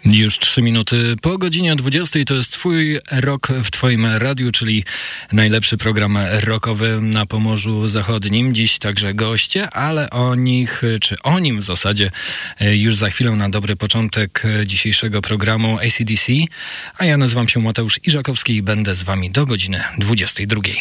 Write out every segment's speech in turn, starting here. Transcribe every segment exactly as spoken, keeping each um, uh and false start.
Już trzy minuty po godzinie dwudziestej to jest Twój rok w Twoim radiu, czyli najlepszy program rockowy na Pomorzu Zachodnim. Dziś także goście, ale o nich, czy o nim w zasadzie już za chwilę na dobry początek dzisiejszego programu A C D C. A ja nazywam się Mateusz Iżakowski i będę z Wami do godziny dwudziestej drugiej.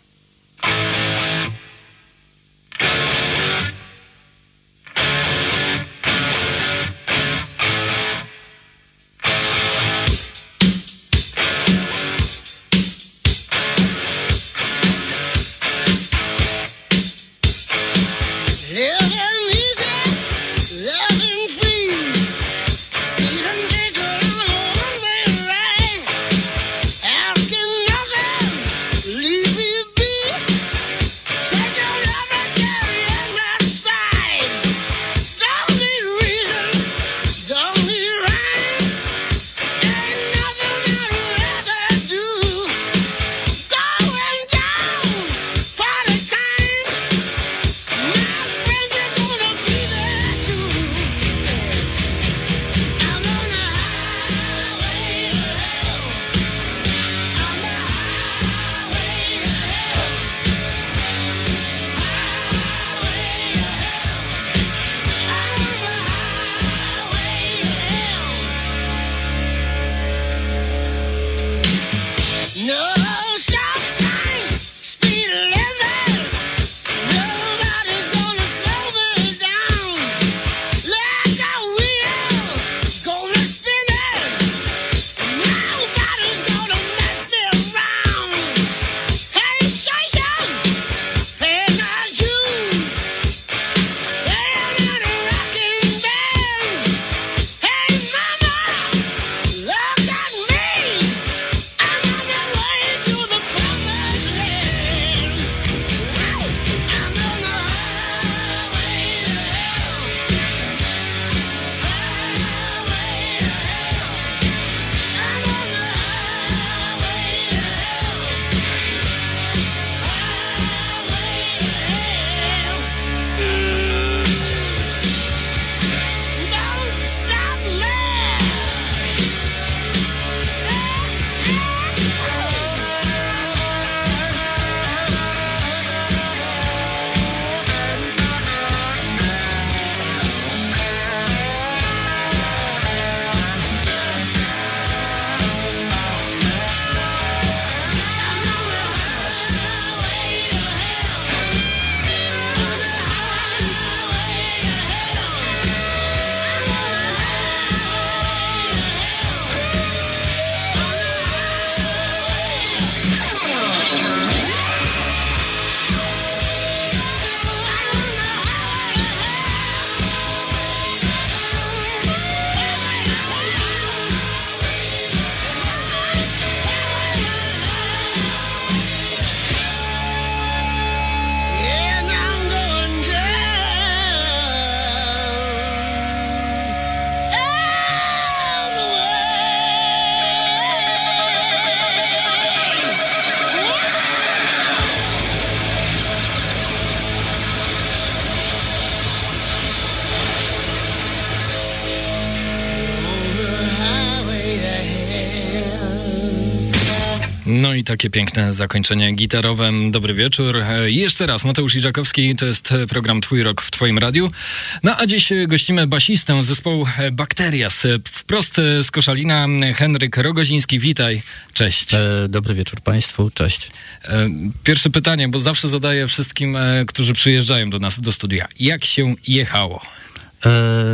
No i takie piękne zakończenie gitarowe. Dobry wieczór. Jeszcze raz, Mateusz Iżakowski, to jest program Twój rok w Twoim radiu. No a dziś gościmy basistę zespołu Bakterias. Wprost z Koszalina, Henryk Rogoziński. Witaj. Cześć. E, dobry wieczór Państwu. Cześć. E, pierwsze pytanie, bo zawsze zadaję wszystkim, e, którzy przyjeżdżają do nas do studia. Jak się jechało? E,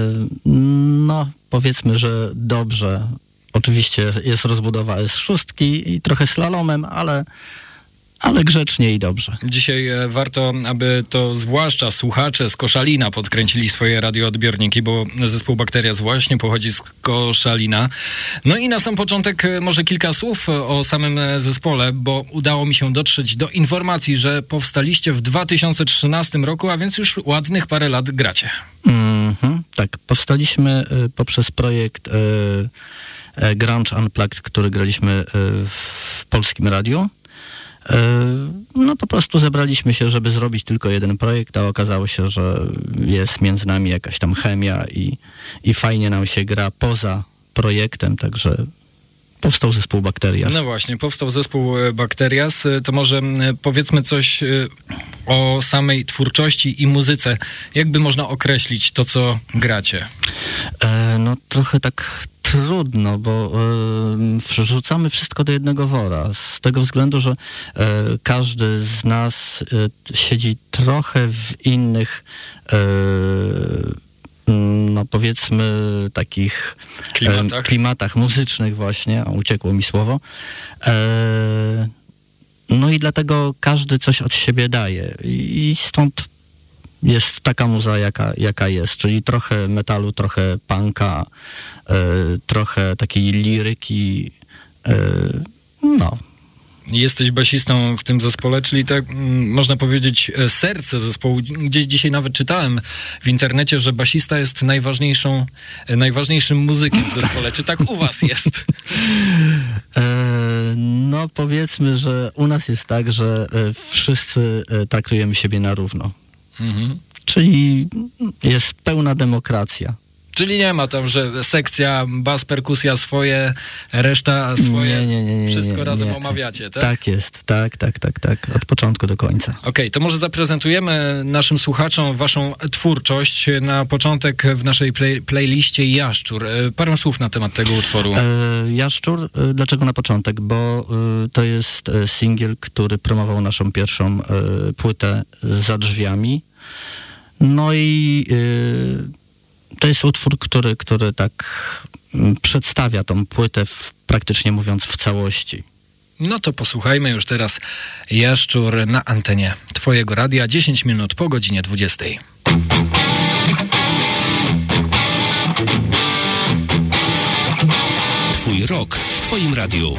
no, powiedzmy, że dobrze. Oczywiście jest rozbudowa S sześć i trochę slalomem, ale, ale grzecznie i dobrze. Dzisiaj warto, aby to zwłaszcza słuchacze z Koszalina podkręcili swoje radioodbiorniki, bo zespół Bakterias właśnie pochodzi z Koszalina. No i na sam początek może kilka słów o samym zespole, bo udało mi się dotrzeć do informacji, że powstaliście w dwa tysiące trzynastym roku, a więc już ładnych parę lat gracie. Mm-hmm, tak, powstaliśmy y, poprzez projekt y, Grunge Unplugged, który graliśmy w polskim radiu. No po prostu zebraliśmy się, żeby zrobić tylko jeden projekt, a okazało się, że jest między nami jakaś tam chemia i, i fajnie nam się gra poza projektem, także powstał zespół Bakterias. No właśnie, powstał zespół Bakterias. To może powiedzmy coś o samej twórczości i muzyce. Jakby można określić to, co gracie? E, no trochę tak trudno, bo e, wrzucamy wszystko do jednego wora. Z tego względu, że e, każdy z nas e, siedzi trochę w innych e, no powiedzmy takich klimatach, e, klimatach muzycznych właśnie, o, uciekło mi słowo. E, no i dlatego każdy coś od siebie daje i, i stąd jest taka muza, jaka, jaka jest, czyli trochę metalu, trochę punka, e, trochę takiej liryki, e, no. Jesteś basistą w tym zespole, czyli tak m, można powiedzieć serce zespołu. Gdzieś dzisiaj nawet czytałem w internecie, że basista jest najważniejszą, najważniejszym muzykiem w zespole. Czy tak u was jest? E, no powiedzmy, że u nas jest tak, że wszyscy traktujemy siebie na równo. Mhm. Czyli jest pełna demokracja. Czyli nie ma tam, że sekcja, bas, perkusja swoje, reszta swoje, nie, nie, nie, nie, wszystko nie, razem nie. omawiacie, tak? Tak jest, tak, tak, tak, tak, od początku do końca. Okej, okay, to może zaprezentujemy naszym słuchaczom waszą twórczość. Na początek w naszej play, playliście Jaszczur. Parę słów na temat tego utworu. E, Jaszczur, dlaczego na początek? Bo e, to jest singiel, który promował naszą pierwszą e, płytę Za drzwiami. No i e, to jest utwór, który, który tak przedstawia tą płytę w, praktycznie mówiąc w całości. No to posłuchajmy już teraz Jaszczur na antenie twojego radia, dziesięć minut po godzinie dwudziestej. Twój rok w twoim radiu.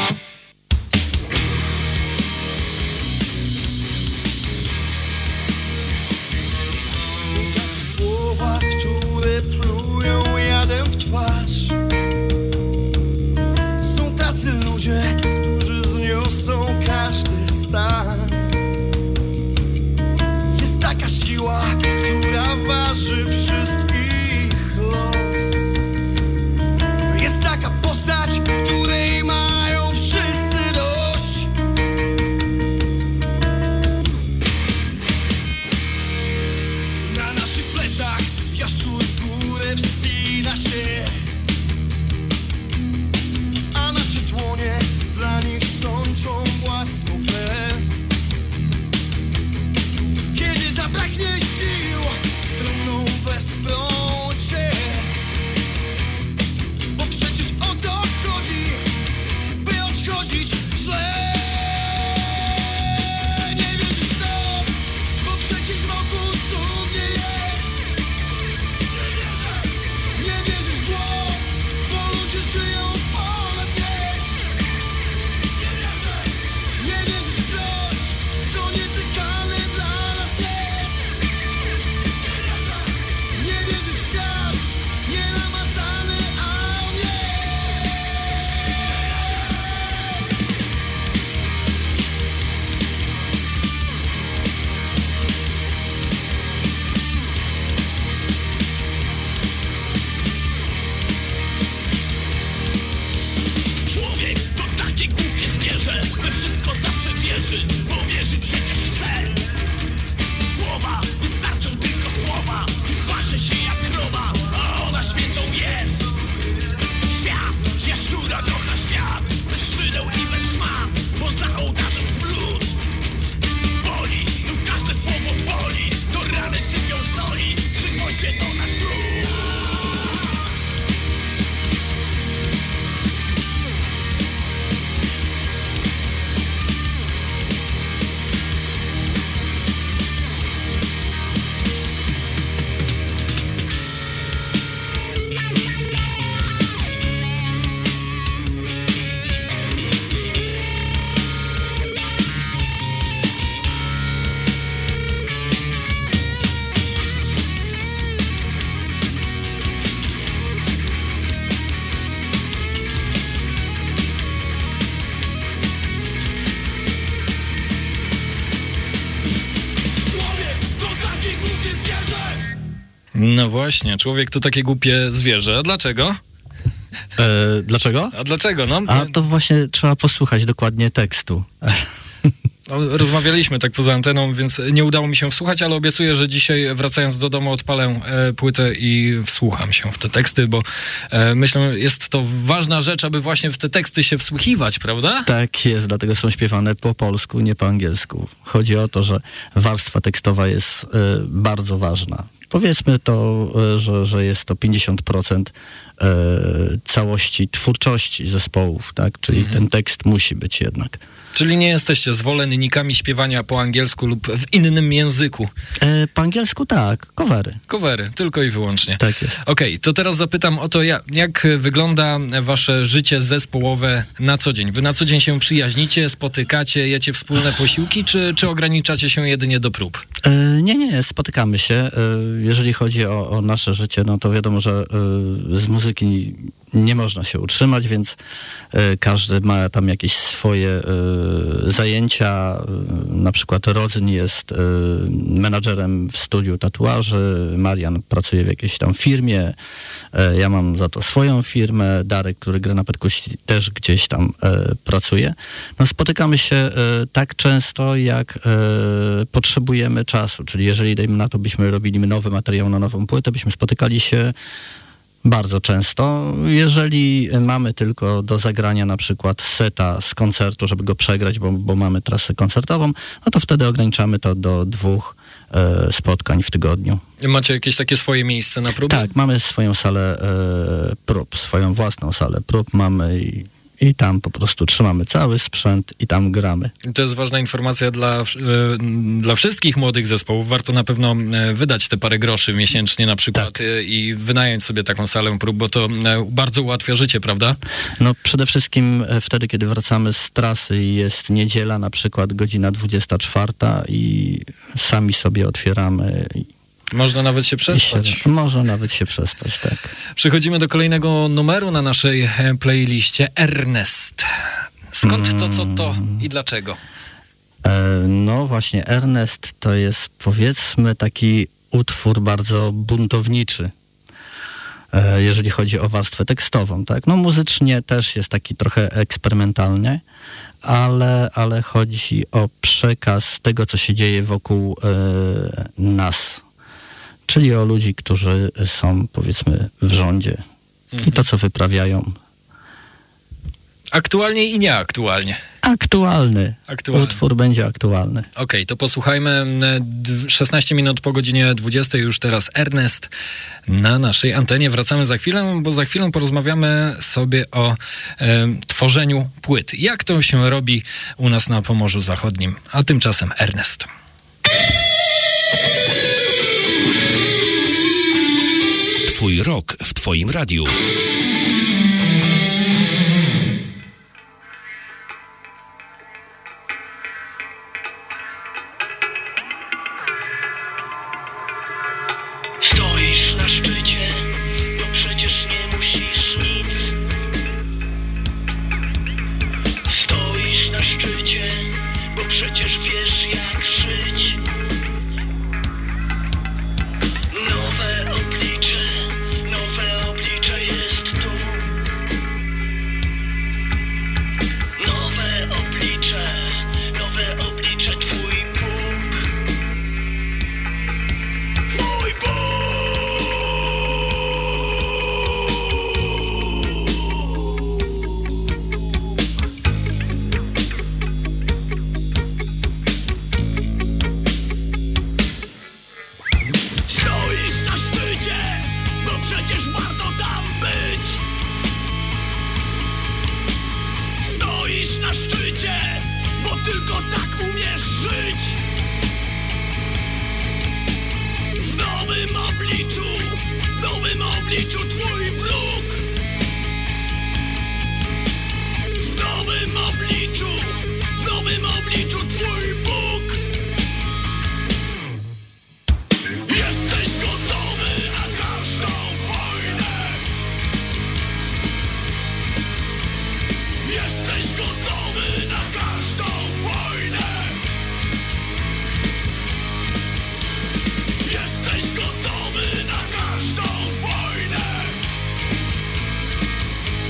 Są tacy ludzie, którzy zniosą każdy stan. Jest taka siła, która waży wszystkich los. Jest taka postać, której mają wszyscy dość. Na naszych plecach jaszczur w górę wspina się, a nasze dłonie dla nich sączą własną krew. Kiedy zabraknie sił, trudno wesprą cię, bo przecież o to chodzi, by odchodzić źle. Nie wierzysz w to, bo przecież wokół cudnie jest. Nie wierzysz w zło, bo ludzie żyją ponad wiek. Nie wierzysz w coś, co nietykalne dla nas jest. Nie wierzysz w świat nienamacalny, a on jest. Człowiek to takie głupie zwierzę, we wszystko zawsze wierzy, bo wierzy przecież chce. Słowa, wystarczą tylko słowa, i parzy się jak krowa, a ona świętą jest. Świat, jaszczura nocha świat, bez skrzydeł i bez szmat, bo za ołtarzem smród. Boli, tu każde słowo boli, do rany sypią soli, trzy gwoździe to nasz trud. Człowiek to takie głupie zwierzę. No właśnie, człowiek to takie głupie zwierzę. A dlaczego? E, dlaczego? A dlaczego? No, A to właśnie trzeba posłuchać dokładnie tekstu. no, rozmawialiśmy tak poza anteną, więc nie udało mi się wsłuchać, ale obiecuję, że dzisiaj wracając do domu odpalę e, płytę i wsłucham się w te teksty, bo e, myślę, jest to ważna rzecz, aby właśnie w te teksty się wsłuchiwać, prawda? Tak jest, dlatego są śpiewane po polsku, nie po angielsku. Chodzi o to, że warstwa tekstowa jest e, bardzo ważna. Powiedzmy to, e, że, że jest to pięćdziesiąt procent e, całości twórczości zespołów, tak? Czyli Mhm. ten tekst musi być jednak. Czyli nie jesteście zwolennikami śpiewania po angielsku lub w innym języku. E, po angielsku tak, covery. Covery, tylko i wyłącznie. Tak jest. Okej, to teraz zapytam o to, jak, jak wygląda wasze życie zespołowe na co dzień? Wy na co dzień się przyjaźnicie, spotykacie, jecie wspólne posiłki, czy, czy ograniczacie się jedynie do prób? E, nie, nie, spotykamy się. E, jeżeli chodzi o, o nasze życie, no to wiadomo, że e, z muzyki nie można się utrzymać, więc e, każdy ma tam jakieś swoje e, zajęcia. E, na przykład Rodzyn jest e, menadżerem w studiu tatuaży, Marian pracuje w jakiejś tam firmie, e, ja mam za to swoją firmę, Darek, który gra na perkusji, też gdzieś tam e, pracuje. No spotykamy się e, tak często, jak e, potrzebujemy czasu, czyli jeżeli dajmy na to, byśmy robili nowy materiał na nową płytę, byśmy spotykali się bardzo często. Jeżeli mamy tylko do zagrania na przykład seta z koncertu, żeby go przegrać, bo, bo mamy trasę koncertową, no to wtedy ograniczamy to do dwóch e, spotkań w tygodniu. Macie jakieś takie swoje miejsce na próbę? Tak, mamy swoją salę e, prób, swoją własną salę prób mamy i, i tam po prostu trzymamy cały sprzęt i tam gramy. To jest ważna informacja dla, y, dla wszystkich młodych zespołów. Warto na pewno y, wydać te parę groszy miesięcznie na przykład Tak. y, i wynająć sobie taką salę prób, bo to y, bardzo ułatwia życie, prawda? No przede wszystkim e, wtedy, kiedy wracamy z trasy i jest niedziela, na przykład godzina dwudziesta czwarta i sami sobie otwieramy i Można nawet się I przespać. się, może nawet się przespać, tak. Przechodzimy do kolejnego numeru na naszej e, playliście. Ernest. Skąd to, co to i dlaczego? E, no właśnie, Ernest to jest, powiedzmy, taki utwór bardzo buntowniczy, e, jeżeli chodzi o warstwę tekstową, tak? No muzycznie też jest taki trochę eksperymentalny, ale, ale chodzi o przekaz tego, co się dzieje wokół e, nas. Czyli o ludzi, którzy są, powiedzmy, w rządzie. Mhm. I to, co wyprawiają. Aktualnie i nieaktualnie. Aktualny. Aktualny. Utwór będzie aktualny. Okej, to posłuchajmy. D- szesnaście minut po godzinie dwudziestej już teraz Ernest na naszej antenie. Wracamy za chwilę, bo za chwilę porozmawiamy sobie o e, tworzeniu płyt. Jak to się robi u nas na Pomorzu Zachodnim. A tymczasem Ernest. Twój rok w twoim radiu. Stoisz na szczycie, no przecież nie musisz nic. Stoisz na szczycie, bo przecież wiesz jak żyć. Nowe oblicze, nowe oblicze jest tu. Nowe oblicze, nowe oblicze, twój Bóg. Twój Stoisz na szczycie, bo przecież warto tam być. Stoisz na szczycie, bo tylko tak umiesz żyć. W nowym obliczu, w nowym obliczu twój wróg. W nowym obliczu, w nowym obliczu twój Bóg. Jesteś gotowy na każdą wojnę. Jesteś gotowy na każdą wojnę. Jesteś gotowy na każdą wojnę.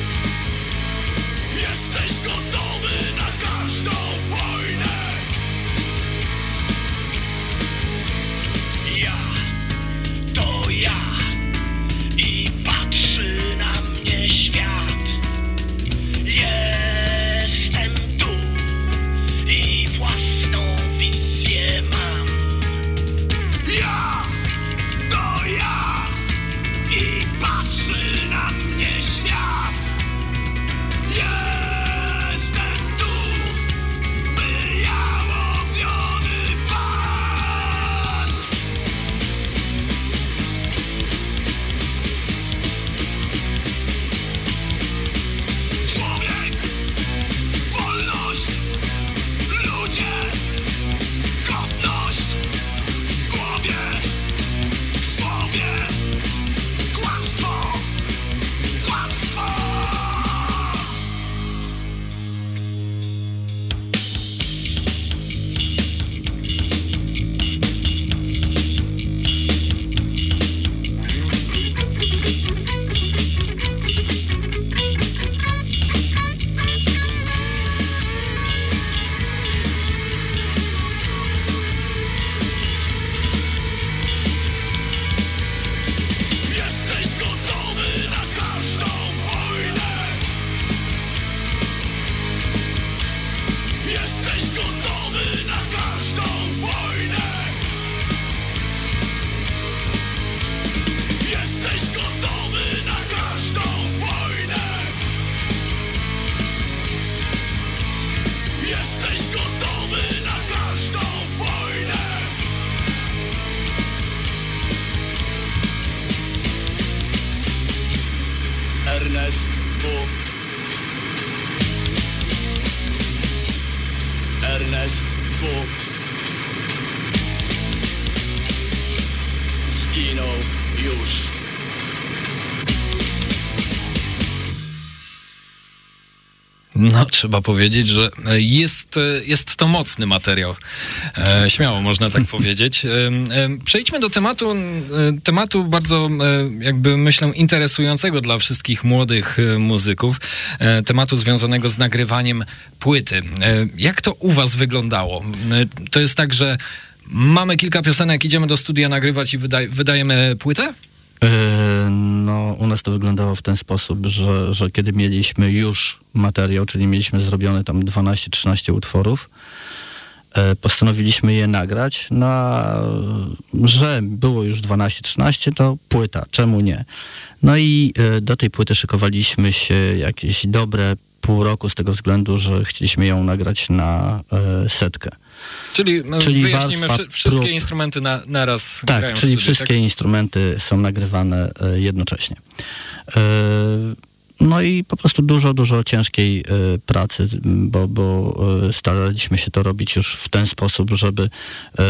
No, trzeba powiedzieć, że jest, jest to mocny materiał. E, śmiało można tak powiedzieć. E, e, przejdźmy do tematu, e, tematu bardzo, e, jakby myślę, interesującego dla wszystkich młodych e, muzyków. E, tematu związanego z nagrywaniem płyty. E, jak to u was wyglądało? E, to jest tak, że mamy kilka piosenek, idziemy do studia nagrywać i wydaj, wydajemy płytę? No, u nas to wyglądało w ten sposób, że, że kiedy mieliśmy już materiał, czyli mieliśmy zrobione tam dwanaście trzynaście utworów, postanowiliśmy je nagrać, no a że było już dwanaście trzynaście, to płyta, czemu nie? No i do tej płyty szykowaliśmy się jakieś dobre pół roku z tego względu, że chcieliśmy ją nagrać na setkę. Czyli, czyli wyjaśnimy, wszystkie prób. instrumenty na, naraz tak, grają czyli w studiu, wszystkie tak? instrumenty są nagrywane e, jednocześnie. E, no i po prostu dużo, dużo ciężkiej e, pracy, bo, bo e, staraliśmy się to robić już w ten sposób, żeby e,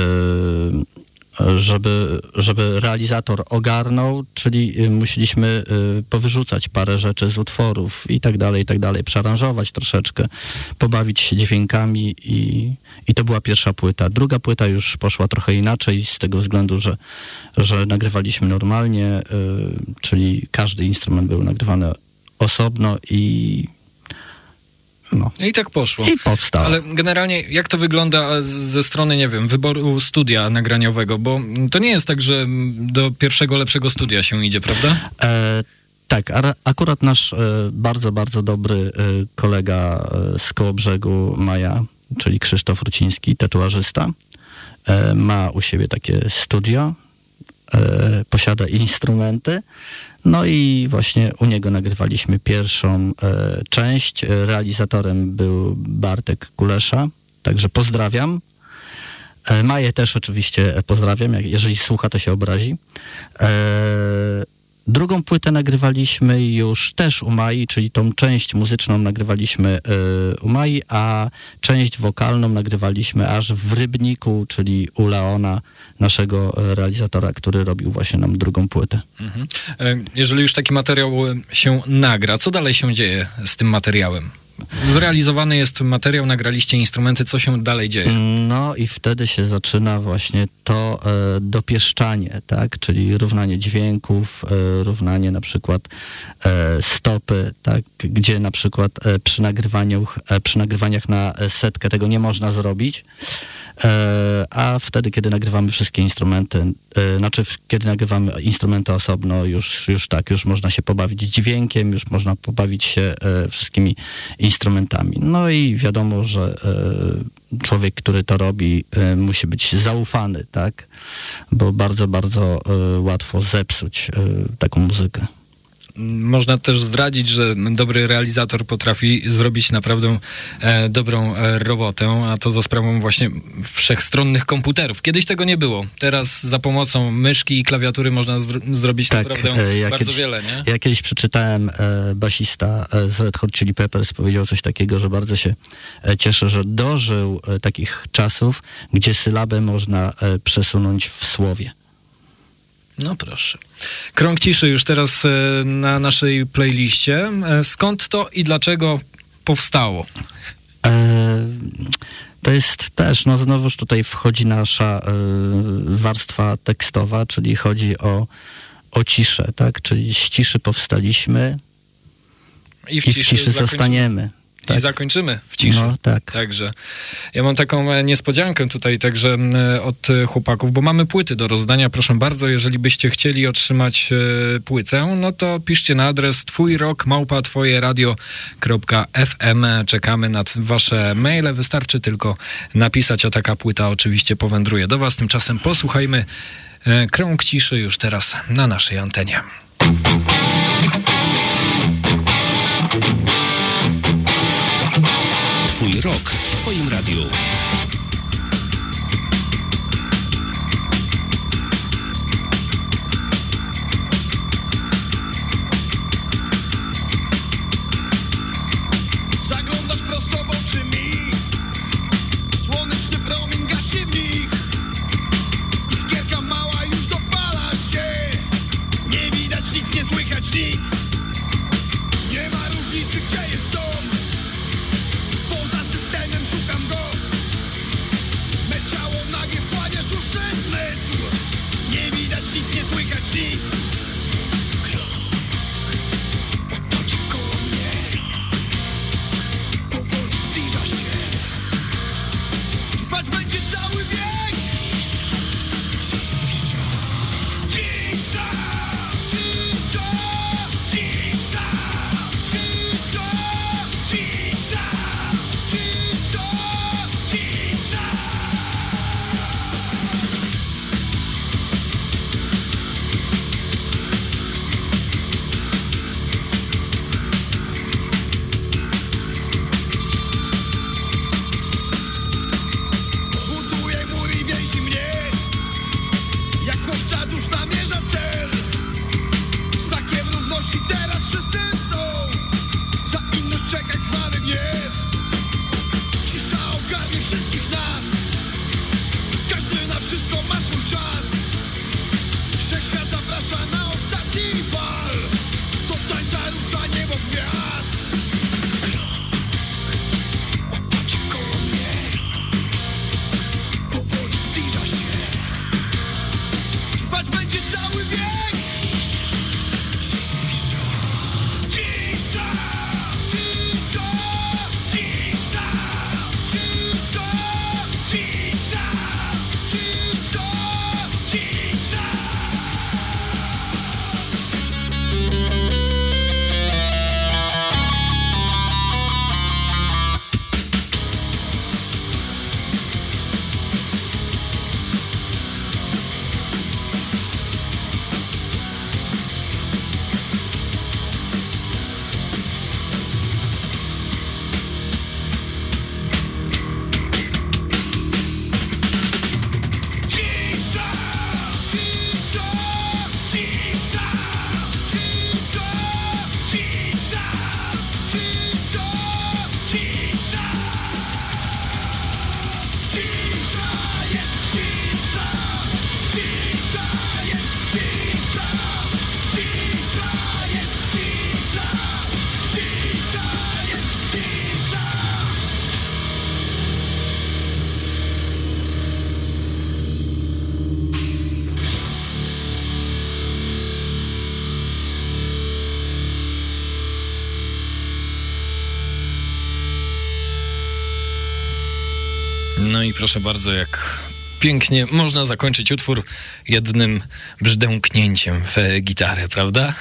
żeby, żeby realizator ogarnął, czyli musieliśmy powyrzucać parę rzeczy z utworów i tak dalej, i tak dalej, przearanżować troszeczkę, pobawić się dźwiękami i, i to była pierwsza płyta. Druga płyta już poszła trochę inaczej z tego względu, że, że nagrywaliśmy normalnie, czyli każdy instrument był nagrywany osobno i No. I tak poszło. I powstało. Ale generalnie jak to wygląda ze strony, nie wiem, wyboru studia nagraniowego? Bo to nie jest tak, że do pierwszego lepszego studia się idzie, prawda? E, tak, a, akurat nasz e, bardzo, bardzo dobry e, kolega e, z Kołobrzegu Maja, czyli Krzysztof Ruciński, tatuażysta, e, ma u siebie takie studio, e, posiada instrumenty. No i właśnie u niego nagrywaliśmy pierwszą e, część. Realizatorem był Bartek Kulesza, także pozdrawiam. E, Maję też oczywiście pozdrawiam, jak, jeżeli słucha, to się obrazi. E, drugą płytę nagrywaliśmy już też u Mai, czyli tą część muzyczną nagrywaliśmy e, u Mai, a część wokalną nagrywaliśmy aż w Rybniku, czyli u Leona, naszego realizatora, który robił właśnie nam drugą płytę. Mhm. Jeżeli już taki materiał się nagra, co dalej się dzieje z tym materiałem? Zrealizowany jest materiał, nagraliście instrumenty, co się dalej dzieje? No i wtedy się zaczyna właśnie to e, dopieszczanie, tak, czyli równanie dźwięków, e, równanie na przykład e, stopy, tak, gdzie na przykład e, przy nagrywaniu, e, przy nagrywaniach na setkę tego nie można zrobić, e, a wtedy, kiedy nagrywamy wszystkie instrumenty, e, znaczy kiedy nagrywamy instrumenty osobno, już, już tak, już można się pobawić dźwiękiem, już można pobawić się e, wszystkimi instrumentami. No i wiadomo, że e, człowiek, który to robi, e, musi być zaufany, tak? Bo bardzo, bardzo e, łatwo zepsuć e, taką muzykę. Można też zdradzić, że dobry realizator potrafi zrobić naprawdę e, dobrą e, robotę, a to za sprawą właśnie wszechstronnych komputerów. Kiedyś tego nie było. Teraz za pomocą myszki i klawiatury można zr- zrobić tak, naprawdę e, ja bardzo kiedyś, wiele, nie? Ja kiedyś przeczytałem, e, basista e, z Red Hot Chili Peppers powiedział coś takiego, że bardzo się e, cieszę, że dożył e, takich czasów, gdzie sylabę można e, przesunąć w słowie. No proszę. Krąg ciszy już teraz e, na naszej playliście. E, skąd to i dlaczego powstało? E, to jest też, no znowuż tutaj wchodzi nasza e, warstwa tekstowa, czyli chodzi o, o ciszę, tak? Czyli z ciszy powstaliśmy I w i w ciszy, ciszy zakończymy. zostaniemy. Tak? I zakończymy w ciszy. No, tak. Także ja mam taką e, niespodziankę tutaj także e, od e, chłopaków, bo mamy płyty do rozdania. Proszę bardzo, jeżeli byście chcieli otrzymać e, płytę, no to piszcie na adres twój rok małpa twoje radio kropka f m. Czekamy na t- wasze maile. Wystarczy tylko napisać, a taka płyta oczywiście powędruje do was. Tymczasem posłuchajmy e, Krąg ciszy już teraz na naszej antenie. Twój rok w twoim radiu. Zaglądasz prosto w oczy mi, słoneczny promień gaśnie w nich. Iskierka mała już dopala się, nie widać nic, nie słychać nic. Nie ma różnicy, gdzie jest dom, No i proszę bardzo, jak pięknie można zakończyć utwór jednym brzdęknięciem w gitarę, prawda?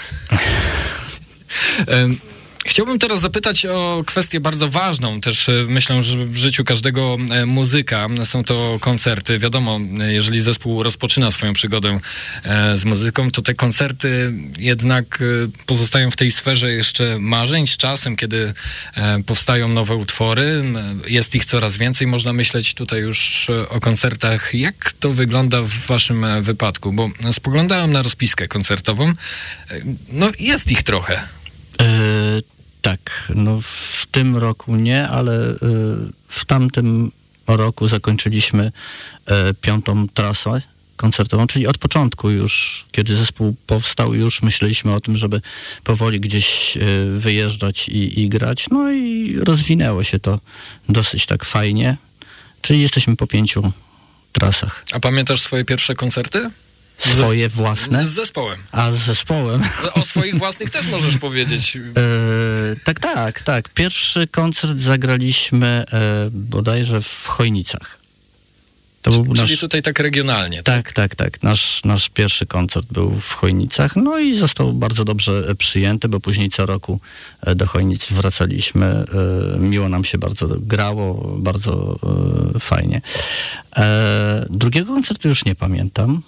Chciałbym teraz zapytać o kwestię bardzo ważną, też myślę, że w życiu każdego muzyka są to koncerty. Wiadomo, jeżeli zespół rozpoczyna swoją przygodę z muzyką, to te koncerty jednak pozostają w tej sferze jeszcze marzeń. Z czasem, kiedy powstają nowe utwory, jest ich coraz więcej, można myśleć tutaj już o koncertach. Jak to wygląda w waszym wypadku? Bo spoglądałem na rozpiskę koncertową, no jest ich trochę. Yy, tak, no w tym roku nie, ale yy, w tamtym roku zakończyliśmy yy, piątą trasę koncertową, czyli od początku już, kiedy zespół powstał, już myśleliśmy o tym, żeby powoli gdzieś yy, wyjeżdżać i, i grać, no i rozwinęło się to dosyć tak fajnie, czyli jesteśmy po pięciu trasach. A pamiętasz swoje pierwsze koncerty? Swoje własne? Z zespołem. A z zespołem? O swoich własnych też możesz powiedzieć. E, tak, tak, tak. Pierwszy koncert zagraliśmy e, bodajże w Chojnicach. To był Czyli nasz... tutaj tak regionalnie. Tak, tak, tak. Nasz, nasz pierwszy koncert był w Chojnicach, no i został bardzo dobrze przyjęty, bo później co roku do Chojnic wracaliśmy. E, miło nam się bardzo grało, bardzo e, fajnie. E, drugiego koncertu już nie pamiętam.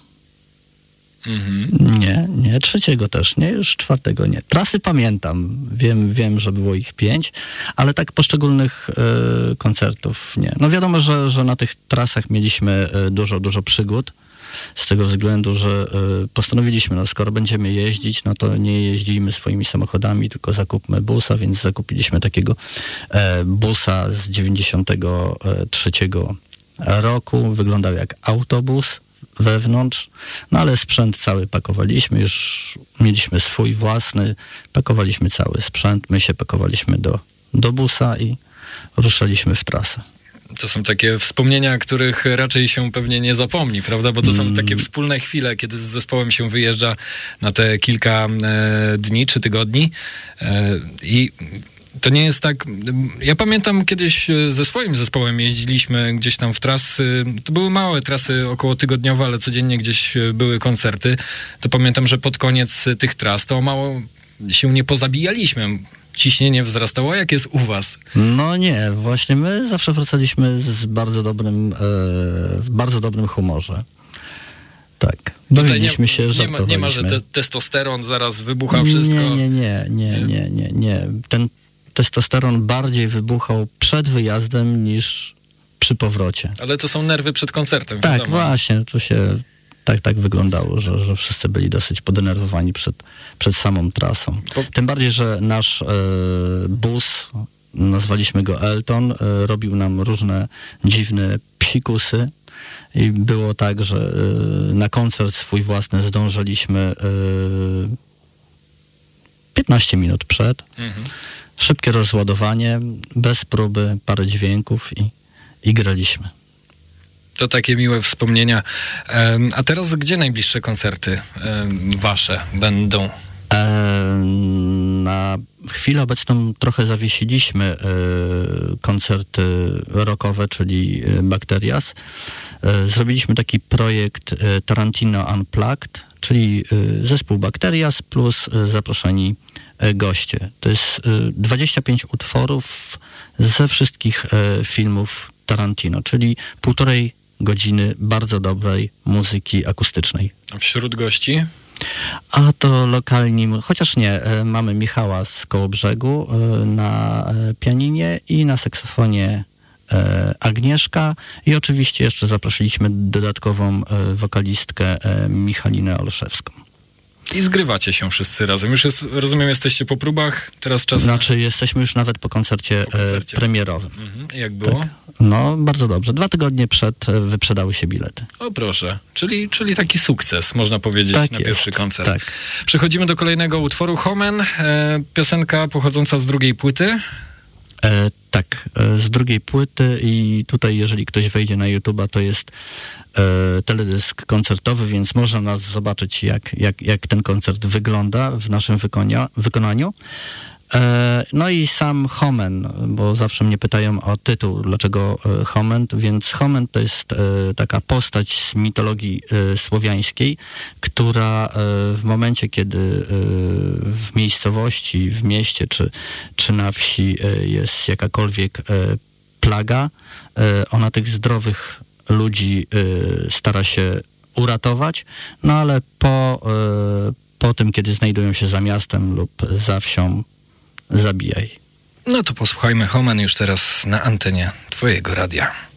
Mhm. Nie, nie, trzeciego też nie, już czwartego nie. Trasy pamiętam, wiem, wiem, że było ich pięć, ale tak poszczególnych y, koncertów nie. No wiadomo, że, że na tych trasach mieliśmy y, dużo, dużo przygód, z tego względu, że y, postanowiliśmy, no skoro będziemy jeździć, no to nie jeździmy swoimi samochodami, tylko zakupmy busa, więc zakupiliśmy takiego y, busa z dziewięćdziesiątego trzeciego roku, wyglądał jak autobus wewnątrz, no ale sprzęt cały pakowaliśmy, już mieliśmy swój własny, pakowaliśmy cały sprzęt, my się pakowaliśmy do, do busa i ruszaliśmy w trasę. To są takie wspomnienia, których raczej się pewnie nie zapomni, prawda? Bo to są takie wspólne chwile, kiedy z zespołem się wyjeżdża na te kilka e, dni czy tygodni e, i to nie jest tak... Ja pamiętam kiedyś ze swoim zespołem jeździliśmy gdzieś tam w trasy. To były małe trasy, około tygodniowe, ale codziennie gdzieś były koncerty. To pamiętam, że pod koniec tych tras to mało się nie pozabijaliśmy. Ciśnienie wzrastało. Jak jest u was? No nie, właśnie my zawsze wracaliśmy z bardzo dobrym, e, w bardzo dobrym humorze. Tak. Dowiedzieliśmy się, nie żartowaliśmy. Nie ma, że te, testosteron zaraz wybucha wszystko? Nie, nie, nie, nie, nie, nie, nie. Ten testosteron bardziej wybuchał przed wyjazdem niż przy powrocie. Ale to są nerwy przed koncertem. Tak, wiadomo. właśnie. To się tak, tak wyglądało, że, że wszyscy byli dosyć podenerwowani przed, przed samą trasą. Po... Tym bardziej, że nasz e, bus, nazwaliśmy go Elton, e, robił nam różne dziwne psikusy. I było tak, że e, na koncert swój własny zdążyliśmy e, piętnaście minut przed. Mhm. Szybkie rozładowanie, bez próby, parę dźwięków i, i graliśmy. To takie miłe wspomnienia. Um, a teraz gdzie najbliższe koncerty um, wasze będą? E, na chwilę obecną trochę zawiesiliśmy e, koncerty rockowe, czyli Bacterias. E, zrobiliśmy taki projekt e, Tarantino Unplugged, czyli e, zespół Bacterias plus e, zaproszeni e, goście. To jest e, dwadzieścia pięć utworów ze wszystkich e, filmów Tarantino, czyli półtorej godziny bardzo dobrej muzyki akustycznej. A wśród gości? A to lokalni, chociaż nie, mamy Michała z Kołobrzegu na pianinie i na saksofonie Agnieszka i oczywiście jeszcze zaprosiliśmy dodatkową wokalistkę Michalinę Olszewską. I zgrywacie się wszyscy razem. Już jest, rozumiem, jesteście po próbach, teraz czas... Znaczy jesteśmy już nawet po koncercie, po koncercie. premierowym. Mhm. Jak było? Tak. No, bardzo dobrze. Dwa tygodnie przed wyprzedały się bilety. O proszę, czyli, czyli taki sukces, można powiedzieć, tak na jest. pierwszy koncert. Tak. Przechodzimy do kolejnego utworu. Homen, e, piosenka pochodząca z drugiej płyty. E, tak, e, z drugiej płyty i tutaj jeżeli ktoś wejdzie na YouTube'a, to jest e, teledysk koncertowy, więc można nas zobaczyć, jak, jak, jak ten koncert wygląda w naszym wykonia, wykonaniu. E, No i sam Homen, bo zawsze mnie pytają o tytuł, dlaczego e, Homen, więc Homen to jest e, taka postać z mitologii e, słowiańskiej, która e, w momencie, kiedy e, w miejscowości, w mieście czy, czy na wsi e, jest jakakolwiek e, plaga, e, ona tych zdrowych ludzi e, stara się uratować, no ale po, e, po tym, kiedy znajdują się za miastem lub za wsią, zabijaj. No to posłuchajmy Homen już teraz na antenie twojego radia.